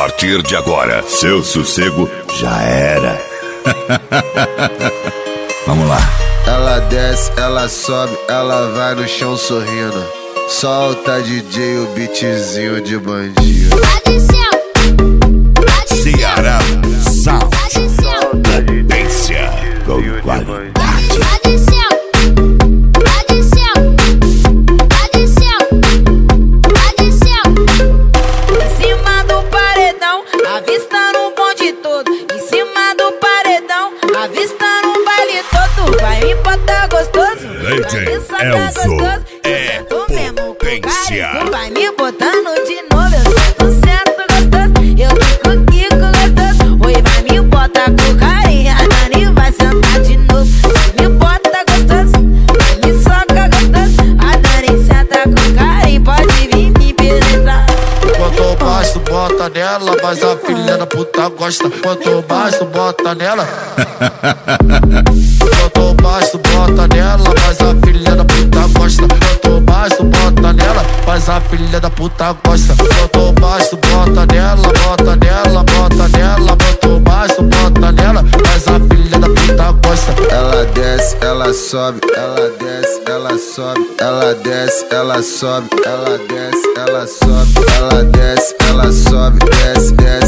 partir de agora, seu sossego já era. Vamos lá. Ela desce, ela sobe, ela vai no chão sorrindo. Solta DJ o beatzinho de bandido. Ceará Sound. Potência com qualidade. Vai me botar gostoso, DJ Elzo é potência. Tu vai me botando de novo, eu sinto certo gostoso. Eu fico gostoso. Oi, vai me botar com carinho, a Dani vai sentar de novo. Vai me bota gostoso, vai me soca gostoso. A Dani senta com carinho, pode vir me penetrar. Quanto mais tu bota nela, mas a filha da puta gosta. Quanto mais tu bota nela. Quanto mais tu bota nela, mas a filha da puta gosta. Quanto mais tu bota nela, mas a filha da puta gosta. Quanto mais tu bota nela, bota nela, bota nela. Quanto mais tu bota nela, mas a filha da puta gosta. Ela desce, ela sobe, ela desce, ela sobe, ela desce, ela sobe, ela desce, ela sobe, ela desce, ela sobe, desce, desce.